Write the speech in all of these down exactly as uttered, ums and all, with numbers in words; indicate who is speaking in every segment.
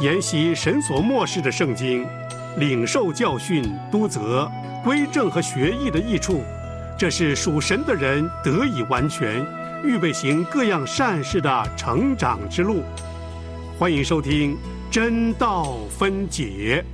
Speaker 1: 研习神所默示的圣经，领受教训、督责、归正和学艺的益处，这是属神的人得以完全，预备行各样善事的成长之路。欢迎收听真道分解。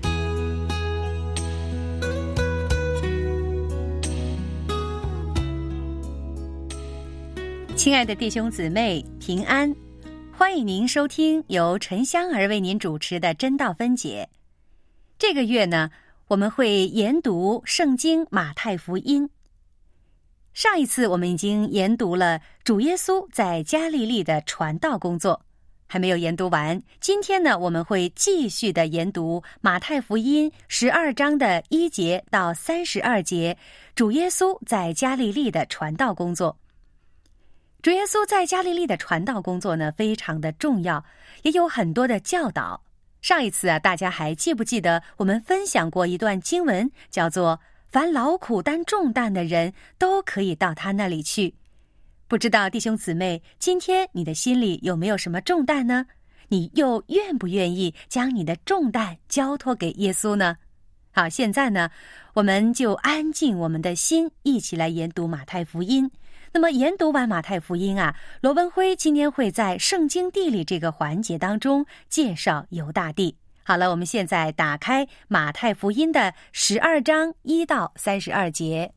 Speaker 2: 亲爱的弟兄姊妹，平安！欢迎您收听由陈香儿为您主持的真道分解。这个月呢，我们会研读圣经马太福音。上一次我们已经研读了主耶稣在加利利的传道工作，还没有研读完。今天呢，我们会继续的研读马太福音十二章的一节到三十二节，主耶稣在加利利的传道工作。主耶稣在加利利的传道工作呢，非常的重要，也有很多的教导。上一次啊，大家还记不记得我们分享过一段经文，叫做凡劳苦担重担的人都可以到他那里去。不知道弟兄姊妹，今天你的心里有没有什么重担呢？你又愿不愿意将你的重担交托给耶稣呢？好，现在呢，我们就安静我们的心，一起来研读马太福音。那么研读完马太福音啊，罗文辉今天会在圣经地理这个环节当中介绍犹大地。好了，我们现在打开马太福音的十二章一到三十二节。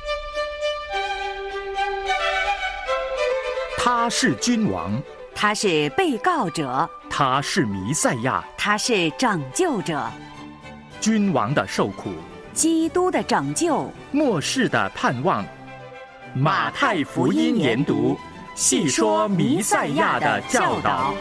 Speaker 3: 他是君王，
Speaker 4: 他是被告者，
Speaker 3: 他是弥赛亚，
Speaker 4: 他是拯救者。
Speaker 3: 君王的受苦，
Speaker 4: 基督的拯救，
Speaker 3: 末世的盼望。马太福音研读，细说弥赛亚的教导。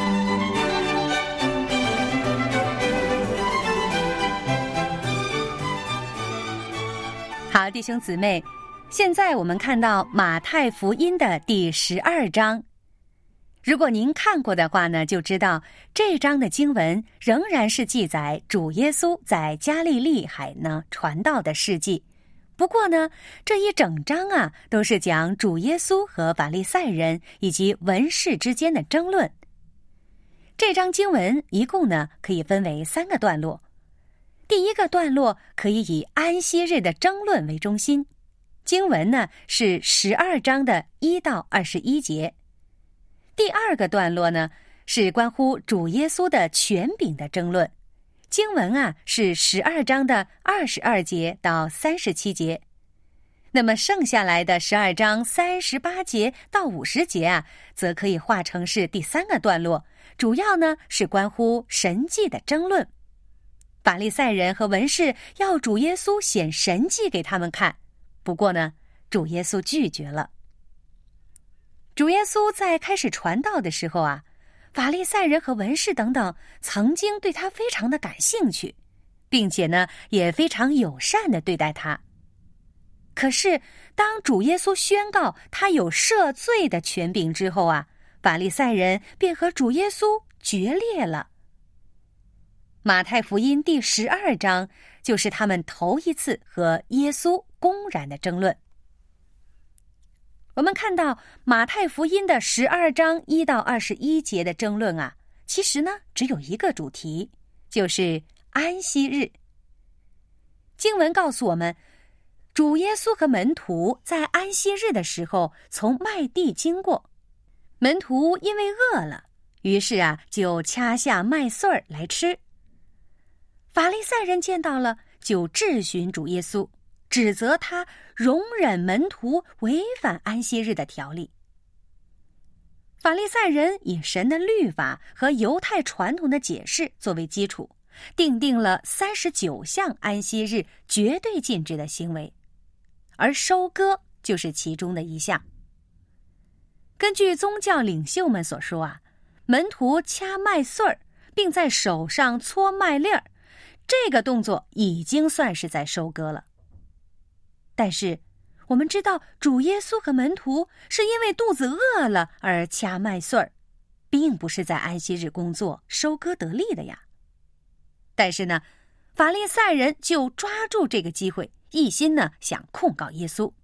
Speaker 2: 好，弟兄姊妹，现在我们看到马太福音的第十二章。如果您看过的话呢，就知道这章的经文仍然是记载主耶稣在加利利海呢传道的事迹。不过呢，这一整章啊，都是讲主耶稣和法利赛人以及文士之间的争论。这章经文一共呢，可以分为三个段落。第一个段落可以以安息日的争论为中心，经文呢是十二章的一到二十一节。第二个段落呢，是关乎主耶稣的权柄的争论。经文啊是十二章的二十二节到三十七节，那么剩下来的十二章三十八节到五十节啊，则可以划成是第三个段落，主要呢是关乎神迹的争论。法利赛人和文士要主耶稣显神迹给他们看，不过呢，主耶稣拒绝了。主耶稣在开始传道的时候啊，法利赛人和文士等等曾经对他非常的感兴趣，并且呢也非常友善地对待他。可是当主耶稣宣告他有赦罪的权柄之后啊，法利赛人便和主耶稣决裂了。马太福音第十二章就是他们头一次和耶稣公然的争论。我们看到马太福音的十二章一到二十一节的争论啊，其实呢只有一个主题，就是安息日。经文告诉我们，主耶稣和门徒在安息日的时候从麦地经过，门徒因为饿了，于是啊就掐下麦穗儿来吃。法利赛人见到了，就质询主耶稣，指责他容忍门徒违反安息日的条例。法利赛人以神的律法和犹太传统的解释作为基础，订定了三十九项安息日绝对禁止的行为，而收割就是其中的一项。根据宗教领袖们所说啊，门徒掐麦穗儿，并在手上搓麦粒儿，这个动作已经算是在收割了。但是我们知道主耶稣和门徒是因为肚子饿了而掐麦穗儿，并不是在安息日工作收割得利的呀。但是呢，法利赛人就抓住这个机会，一心呢想控告耶稣。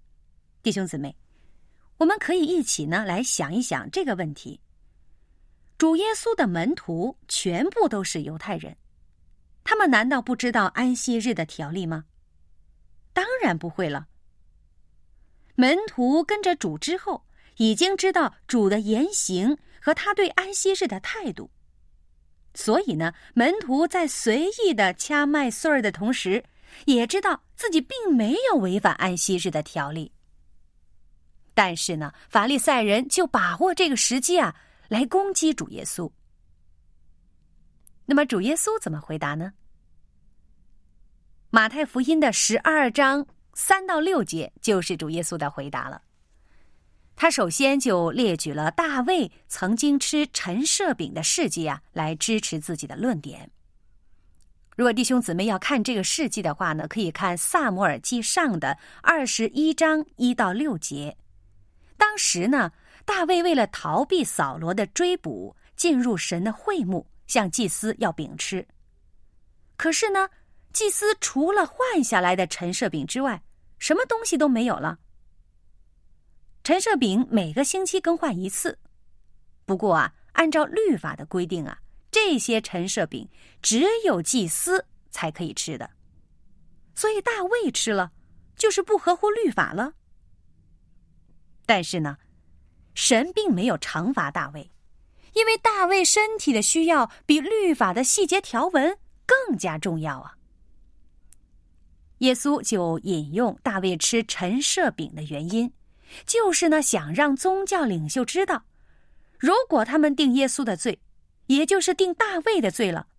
Speaker 2: 弟兄姊妹，我们可以一起呢来想一想这个问题： 主耶稣的门徒全部都是犹太人，他们难道不知道安息日的条例吗？当然不会了。门徒跟着主之后，已经知道主的言行和他对安息日的态度，所以呢，门徒在随意的掐麦穗儿的同时，也知道自己并没有违反安息日的条例。但是呢，法利赛人就把握这个时机啊，来攻击主耶稣。那么主耶稣怎么回答呢？马太福音的十二章三到六节就是主耶稣的回答了。他首先就列举了大卫曾经吃陈设饼的事迹啊，来支持自己的论点。如果弟兄姊妹要看这个事迹的话呢，可以看撒母耳记上的二十一章一到六节。当时呢，大卫为了逃避扫罗的追捕，进入神的会幕，向祭司要饼吃。可是呢，祭司除了换下来的陈设饼之外，什么东西都没有了。陈设饼每个星期更换一次，不过啊，按照律法的规定啊，这些陈设饼只有祭司才可以吃的，所以大卫吃了，就是不合乎律法了。但是呢，神并没有惩罚大卫，因为大卫身体的需要比律法的细节条文更加重要啊。耶稣就引用大卫吃陈设饼的原因，就是呢，想让宗教领袖知道，如果他们定耶稣的罪，也就是定大卫的罪了。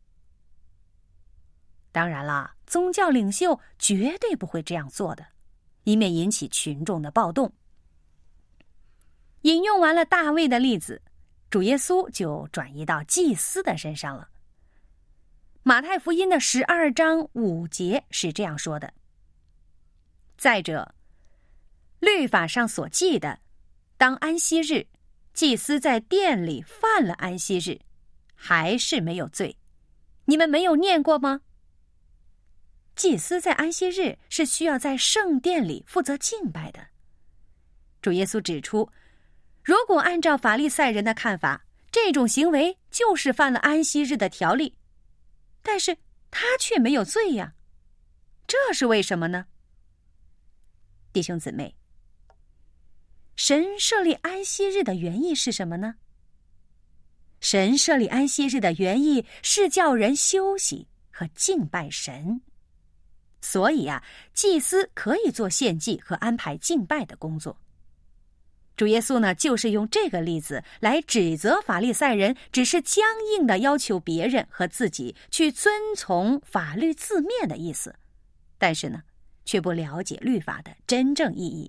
Speaker 2: 当然啦，宗教领袖绝对不会这样做的，以免引起群众的暴动。引用完了大卫的例子，主耶稣就转移到祭司的身上了。马太福音的十二章五节是这样说的：再者，律法上所记的，当安息日，祭司在殿里犯了安息日，还是没有罪。你们没有念过吗？祭司在安息日是需要在圣殿里负责敬拜的。主耶稣指出，如果按照法利赛人的看法，这种行为就是犯了安息日的条例，但是他却没有罪呀，这是为什么呢？弟兄姊妹，神设立安息日的原意是什么呢？神设立安息日的原意是叫人休息和敬拜神。所以啊，祭司可以做献祭和安排敬拜的工作。主耶稣呢，就是用这个例子来指责法利赛人只是僵硬地要求别人和自己去遵从法律字面的意思，但是呢，却不了解律法的真正意义。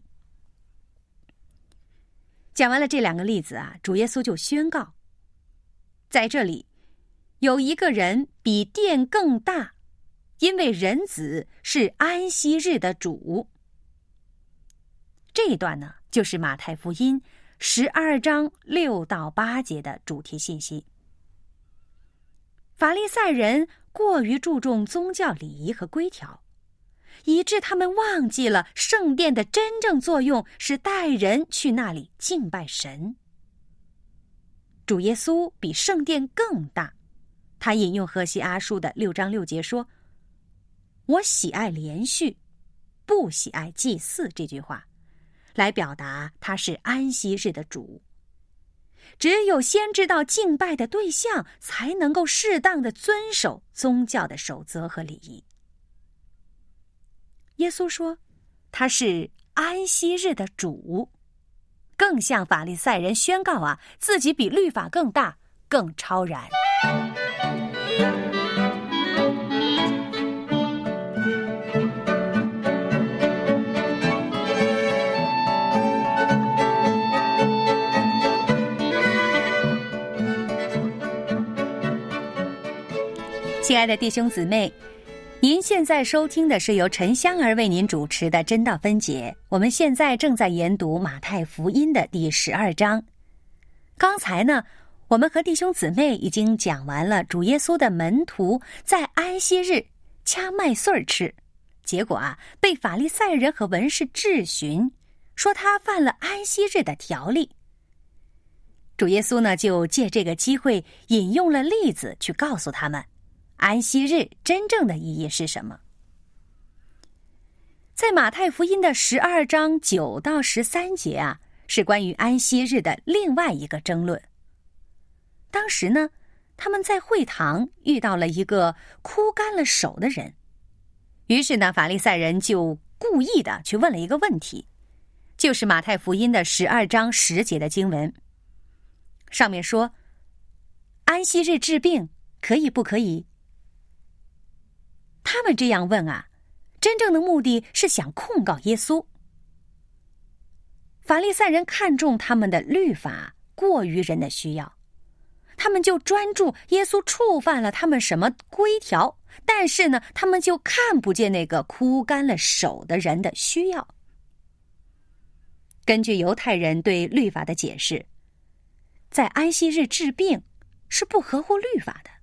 Speaker 2: 讲完了这两个例子啊，主耶稣就宣告，在这里有一个人比殿更大，因为人子是安息日的主。这一段呢，就是马太福音十二章六到八节的主题信息。法利赛人过于注重宗教礼仪和规条，以致他们忘记了圣殿的真正作用是带人去那里敬拜神。主耶稣比圣殿更大，他引用何西阿书的六章六节说，我喜爱连续，不喜爱祭祀，这句话来表达他是安息日的主。只有先知道敬拜的对象，才能够适当的遵守宗教的守则和礼仪。耶稣说他是安息日的主，更向法利赛人宣告啊，自己比律法更大，更超然。亲爱的弟兄姊妹，您现在收听的是由陈香儿为您主持的真道分解。我们现在正在研读马太福音的第十二章。刚才呢，我们和弟兄姊妹已经讲完了主耶稣的门徒在安息日掐麦穗儿吃，结果啊，被法利赛人和文士质询，说他犯了安息日的条例。 主耶稣呢，就借这个机会引用了例子去告诉他们，安息日真正的意义是什么。在马太福音的十二章九到十三节啊，是关于安息日的另外一个争论。当时呢，他们在会堂遇到了一个枯干了手的人，于是呢，法利赛人就故意的去问了一个问题，就是马太福音的十二章十节的经文，上面说，安息日治病可以不可以？他们这样问啊，真正的目的是想控告耶稣。法利赛人看重他们的律法过于人的需要，他们就专注耶稣触犯了他们什么规条，但是呢，他们就看不见那个枯干了手的人的需要。根据犹太人对律法的解释，在安息日治病是不合乎律法的。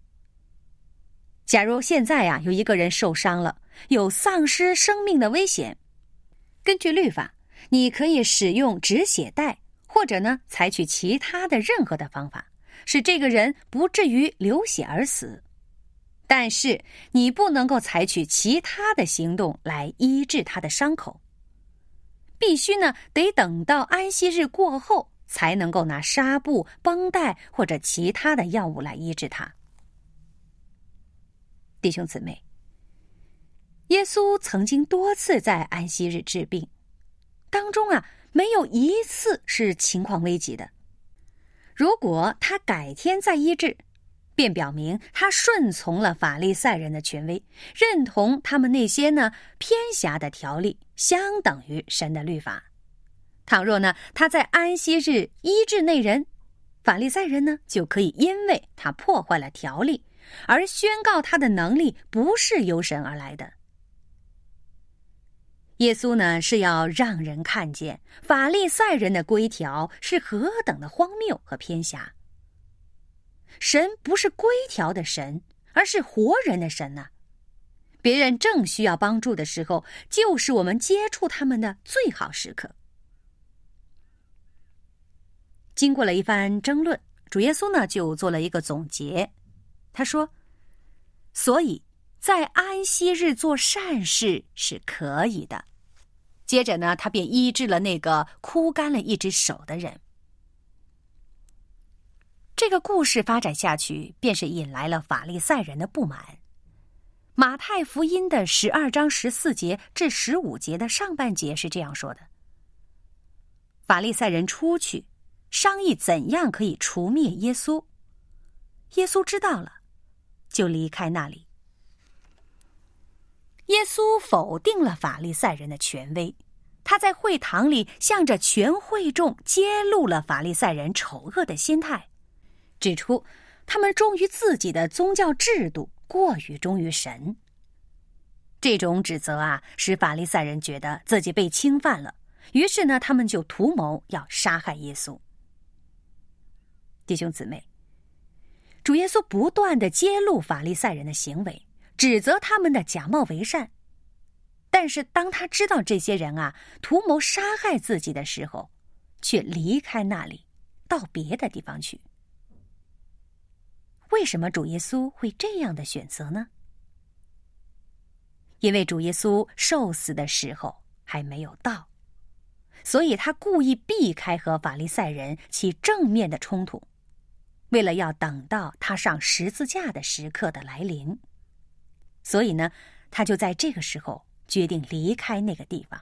Speaker 2: 假如现在啊，有一个人受伤了，有丧失生命的危险，根据律法，你可以使用止血带，或者呢，采取其他的任何的方法，使这个人不至于流血而死。但是你不能够采取其他的行动来医治他的伤口，必须呢，得等到安息日过后，才能够拿纱布、绷带或者其他的药物来医治他。弟兄姊妹，耶稣曾经多次在安息日治病，当中啊，没有一次是情况危急的。如果他改天再医治，便表明他顺从了法利赛人的权威，认同他们那些呢偏狭的条例相等于神的律法。倘若呢他在安息日医治那人，法利赛人呢就可以因为他破坏了条例而宣告他的能力不是由神而来的。耶稣呢是要让人看见法利赛人的规条是何等的荒谬和偏狭。神不是规条的神，而是活人的神啊。别人正需要帮助的时候，就是我们接触他们的最好时刻。经过了一番争论，主耶稣呢就做了一个总结。他说，所以在安息日做善事是可以的。接着呢，他便医治了那个枯干了一只手的人。这个故事发展下去，便是引来了法利赛人的不满。马太福音的十二章十四节至十五节的上半节是这样说的：法利赛人出去商议怎样可以除灭耶稣，耶稣知道了，就离开那里。耶稣否定了法利赛人的权威，他在会堂里向着全会众揭露了法利赛人丑恶的心态，指出他们忠于自己的宗教制度，过于忠于神。这种指责啊，使法利赛人觉得自己被侵犯了，于是呢，他们就图谋要杀害耶稣。弟兄姊妹，主耶稣不断地揭露法利赛人的行为，指责他们的假冒为善。但是当他知道这些人啊图谋杀害自己的时候，却离开那里，到别的地方去。为什么主耶稣会这样的选择呢？因为主耶稣受死的时候还没有到，所以他故意避开和法利赛人起正面的冲突，为了要等到他上十字架的时刻的来临。所以呢，他就在这个时候决定离开那个地方。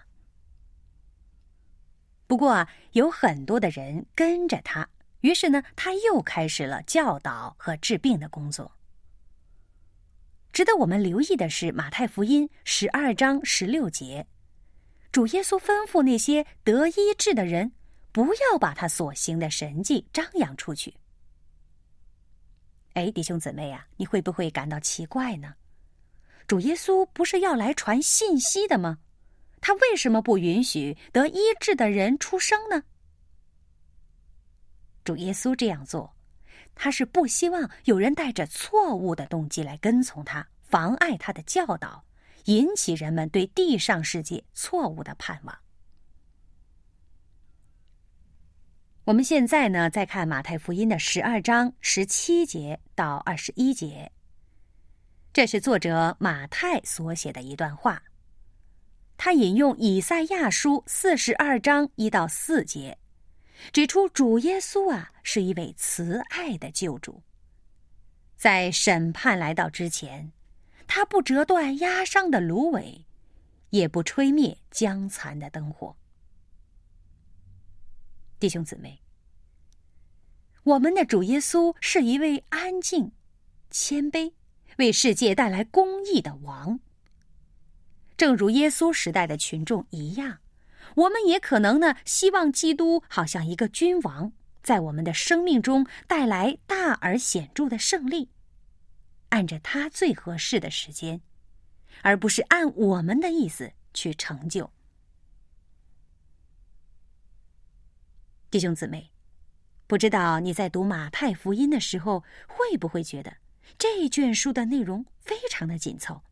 Speaker 2: 不过啊，有很多的人跟着他，于是呢，他又开始了教导和治病的工作。值得我们留意的是，马太福音十二章十六节，主耶稣吩咐那些得医治的人，不要把他所行的神迹张扬出去。哎，弟兄姊妹啊，你会不会感到奇怪呢？主耶稣不是要来传信息的吗？他为什么不允许得医治的人出声呢？主耶稣这样做，他是不希望有人带着错误的动机来跟从他，妨碍他的教导，引起人们对地上世界错误的盼望。我我们现在呢，再看马太福音的十二章十七节到二十一节，这是作者马太所写的一段话。他引用以赛亚书四十二章一到四节，指出主耶稣啊是一位慈爱的救主。在审判来到之前，他不折断压伤的芦苇，也不吹灭将残的灯火。弟兄姊妹，我们的主耶稣是一位安静、谦卑，为世界带来公义的王。正如耶稣时代的群众一样，我们也可能呢，希望基督好像一个君王，在我们的生命中带来大而显著的胜利，按着他最合适的时间，而不是按我们的意思去成就。弟兄姊妹，不知道你在读马太福音的时候，会不会觉得这卷书的内容非常的紧凑？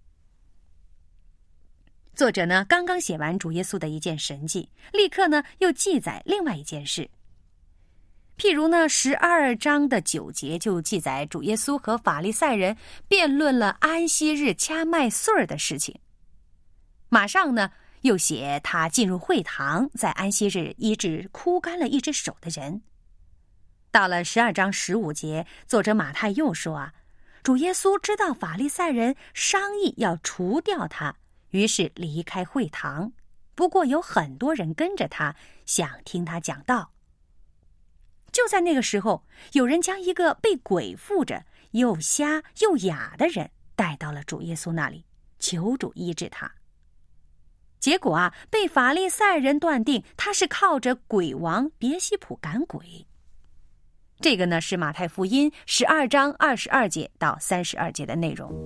Speaker 2: 作者呢，刚刚写完主耶稣的一件神迹，立刻呢又记载另外一件事。譬如呢，十二章的九节就记载主耶稣和法利赛人辩论了安息日掐麦穗儿的事情。马上呢，又写他进入会堂，在安息日医治枯干了一只手的人。到了十二章十五节，作者马太又说啊，主耶稣知道法利赛人商议要除掉他，于是离开会堂。不过有很多人跟着他，想听他讲道。就在那个时候，有人将一个被鬼附着、又瞎又哑的人带到了主耶稣那里，求主医治他。结果啊，被法利赛人断定他是靠着鬼王别西卜赶鬼。这个呢，是马太福音十二章二十二节到三十二节的内容。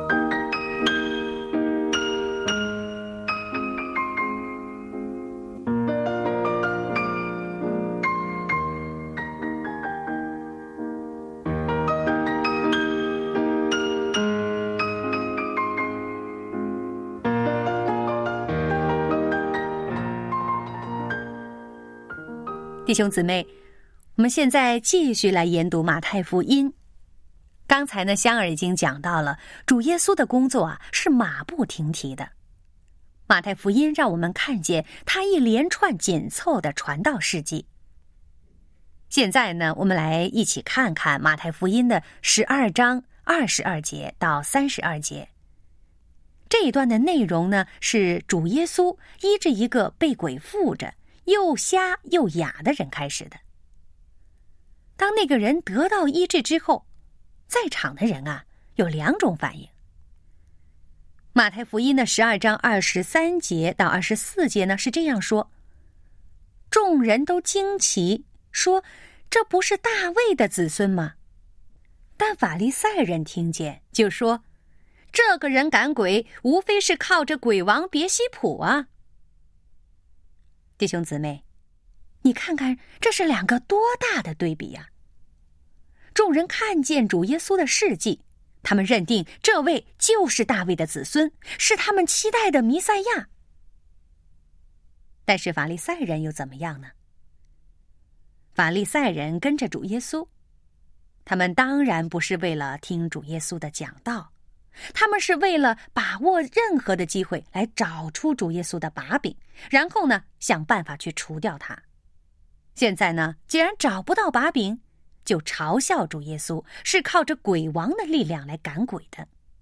Speaker 2: 弟兄姊妹，我们现在继续来研读马太福音。刚才呢，香儿已经讲到了主耶稣的工作啊是马不停蹄的。马太福音让我们看见他一连串紧凑的传道事迹。现在呢，我们来一起看看马太福音的十二章二十二节到三十二节。这一段的内容呢，是主耶稣医治一个被鬼附着、又瞎又哑的人开始的。当那个人得到医治之后，在场的人啊有两种反应。马太福音的十二章二十三节到二十四节呢是这样说：众人都惊奇，说这不是大卫的子孙吗？但法利赛人听见，就说这个人赶鬼，无非是靠着鬼王别西卜啊。弟兄姊妹，你看看这是两个多大的对比呀！众人看见主耶稣的事迹，他们认定这位就是大卫的子孙，是他们期待的弥赛亚。但是法利赛人又怎么样呢？法利赛人跟着主耶稣，他们当然不是为了听主耶稣的讲道，他们是为了把握任何的机会来找出主耶稣的把柄，然后呢，想办法去除掉他。现在呢，既然找不到把柄，就嘲笑主耶稣是靠着鬼王的力量来赶鬼的。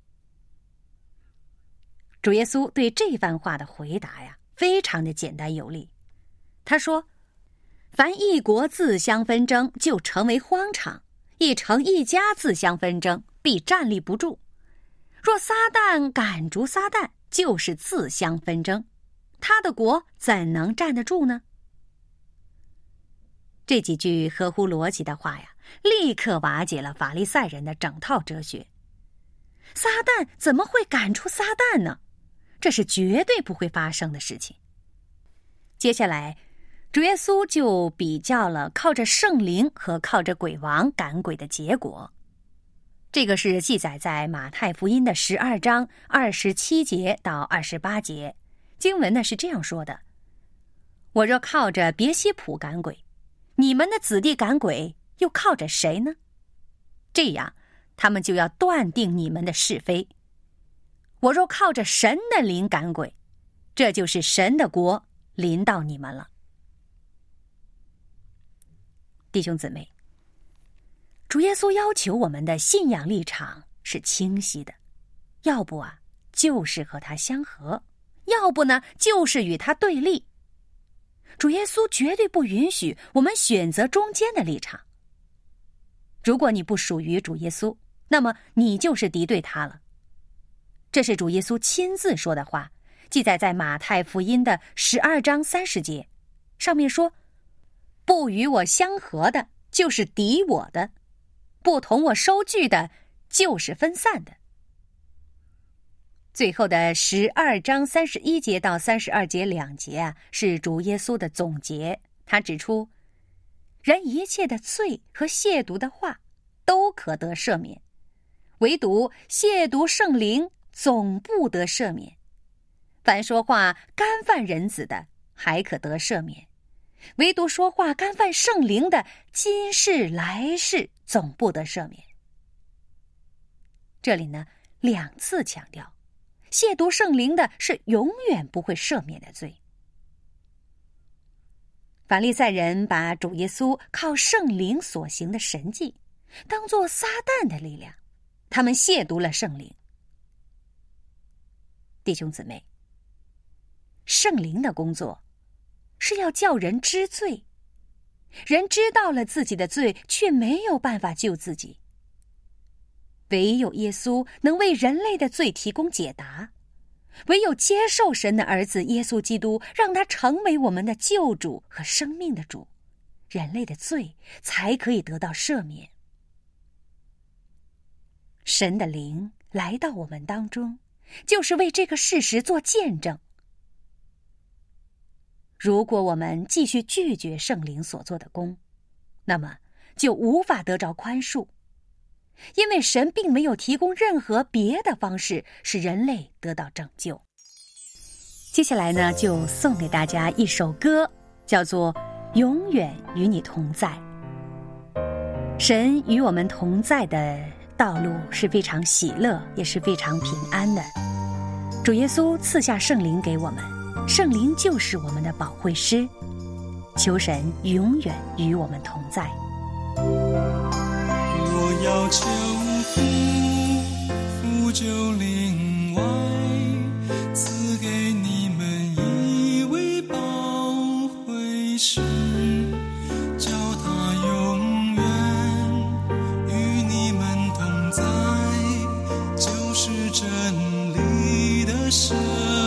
Speaker 2: 主耶稣对这番话的回答呀，非常的简单有力。他说：凡一国自相纷争，就成为荒场；一城一家自相纷争，必站立不住。若撒旦赶逐撒旦，就是自相纷争，他的国怎能站得住呢？这几句合乎逻辑的话呀，立刻瓦解了法利赛人的整套哲学。撒旦怎么会赶出撒旦呢？这是绝对不会发生的事情。接下来，主耶稣就比较了靠着圣灵和靠着鬼王赶鬼的结果。这个是记载在马太福音的十二章二十七节到二十八节。经文呢是这样说的：我若靠着别西卜赶鬼， 你们的子弟赶鬼又靠着谁呢？这样，他们就要断定你们的是非。我若靠着神的灵赶鬼，这就是神的国临到你们了。弟兄姊妹，主耶稣要求我们的信仰立场是清晰的，要不啊，就是和他相合，要不呢，就是与他对立。主耶稣绝对不允许我们选择中间的立场。如果你不属于主耶稣，那么你就是敌对他了。这是主耶稣亲自说的话，记载在马太福音的十二章三十节，上面说：不与我相合的，就是敌我的；不同我收据的，就是分散的。最后的十二章三十一节到三十二节两节啊，是主耶稣的总结。他指出，人一切的罪和亵渎的话都可得赦免，唯独亵渎圣灵总不得赦免。凡说话干犯人子的，还可得赦免，唯独说话干犯圣灵的，今世来世总不得赦免。这里呢，两次强调，亵渎圣灵的是永远不会赦免的罪。法利赛人把主耶稣靠圣灵所行的神迹当作撒旦的力量，他们亵渎了圣灵。弟兄姊妹，圣灵的工作是要叫人知罪，人知道了自己的罪，却没有办法救自己。唯有耶稣能为人类的罪提供解答，唯有接受神的儿子耶稣基督，让他成为我们的救主和生命的主，人类的罪才可以得到赦免。神的灵来到我们当中，就是为这个事实做见证。如果我们继续拒绝圣灵所做的工，那么就无法得着宽恕，因为神并没有提供任何别的方式使人类得到拯救。接下来呢，就送给大家一首歌，叫做《永远与你同在》。神与我们同在的道路是非常喜乐，也是非常平安的。主耶稣赐下圣灵给我们，圣灵就是我们的保惠师，求神永远与我们同在。
Speaker 5: 我要求父，父就另外赐给你们一位保惠师，叫他永远与你们同在，就是真理的圣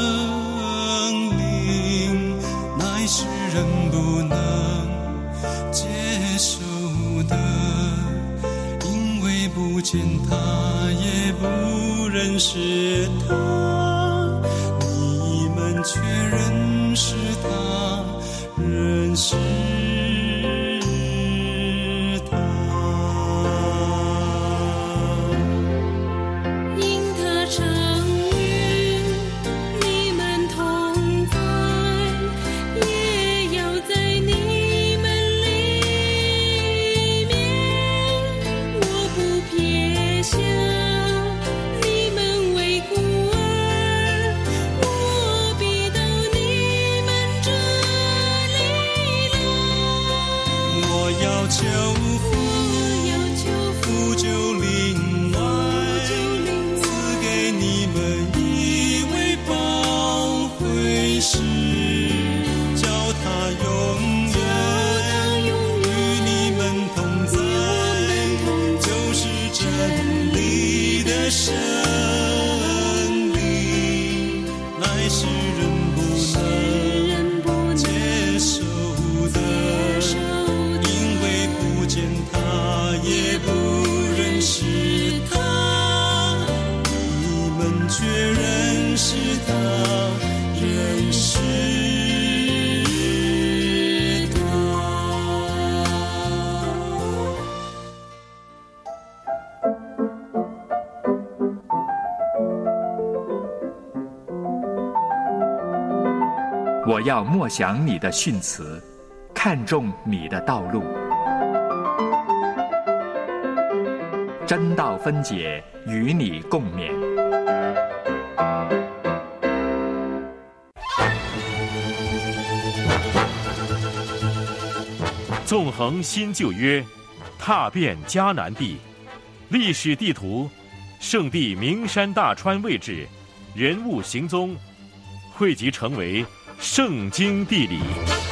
Speaker 5: 灵，乃是人不能接受的，因为不见他也不认识他，你们却认识他，认识圣灵，乃是人不能接受的，因为不见他也不认识他，你们却认识他，认识
Speaker 3: 我要默想你的训词， 看重你的道路。真道分解，与你共勉。
Speaker 6: 纵横新旧约，踏遍迦南地，历史地图，圣地名山大川位置，人物行踪，汇集成为圣经地理。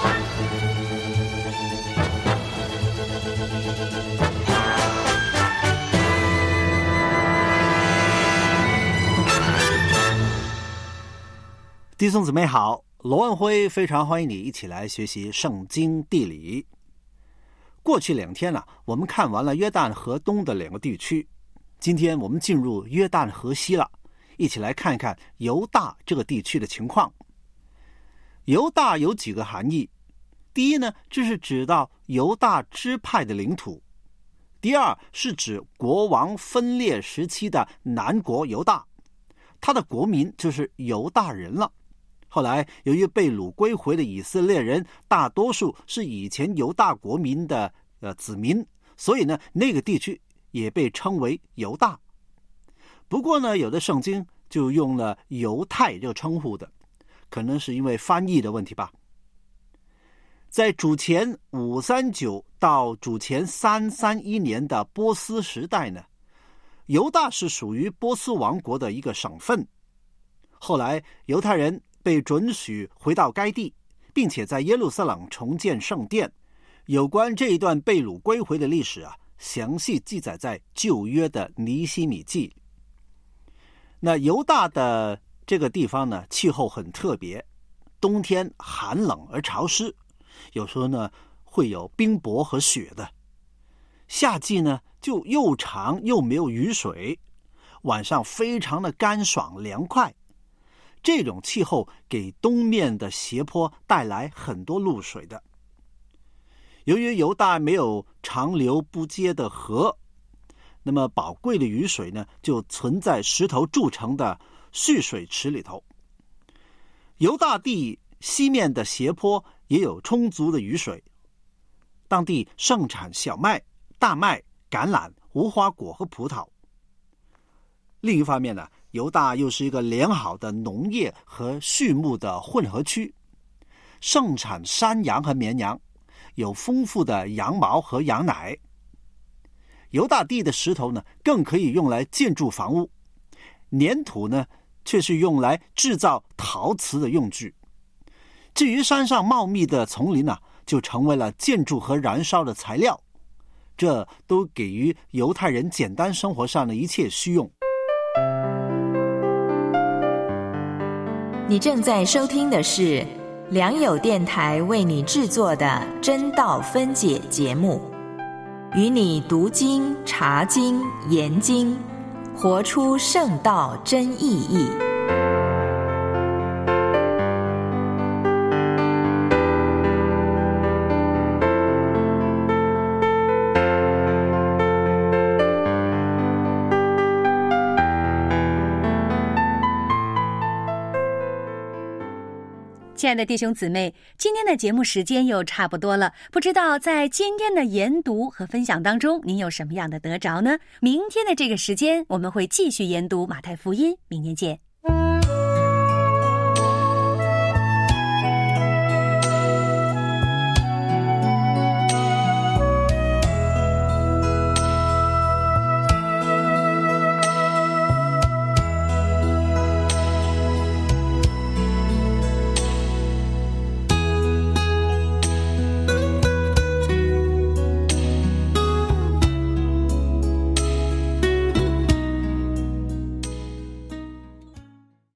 Speaker 7: 弟兄姊妹好，罗文辉非常欢迎你一起来学习圣经地理。过去两天啊，我们看完了约旦河东的两个地区，今天我们进入约旦河西了，一起来看看犹大这个地区的情况。犹大有几个含义，第一呢，这是指到犹大支派的领土；第二是指国王分裂时期的南国犹大，他的国民就是犹大人了。后来由于被掳归回的以色列人大多数是以前犹大国民的呃子民，所以呢那个地区也被称为犹大。不过呢有的圣经就用了犹太这个称呼的，可能是因为翻译的问题吧。在主前五三九到主前三三一年的波斯时代呢，犹大是属于波斯王国的一个省份。后来犹太人被准许回到该地，并且在耶路撒冷重建圣殿。有关这一段被掳归回的历史啊，详细记载在旧约的尼希米记。那犹大的这个地方呢，气候很特别，冬天寒冷而潮湿，有时候呢会有冰雹和雪的。夏季呢就又长又没有雨水，晚上非常的干爽凉快。这种气候给东面的斜坡带来很多露水的。由于犹大没有长流不竭的河，那么宝贵的雨水呢就存在石头筑成的蓄水池里头。犹大地西面的斜坡也有充足的雨水，当地盛产小麦、大麦、橄榄、无花果和葡萄。另一方面呢，犹大又是一个良好的农业和畜牧的混合区，盛产山羊和绵羊，有丰富的羊毛和羊奶。犹大地的石头呢，更可以用来建筑房屋，粘土呢，却是用来制造陶瓷的用具。至于山上茂密的丛林啊，就成为了建筑和燃烧的材料，这都给予犹太人简单生活上的一切需用。
Speaker 8: 你正在收听的是良友电台为你制作的真道分解节目，与你读经、查经、研经，活出圣道真意义。
Speaker 2: 亲爱的弟兄姊妹，今天的节目时间又差不多了，不知道在今天的研读和分享当中，您有什么样的得着呢？明天的这个时间，我们会继续研读马太福音，明天见。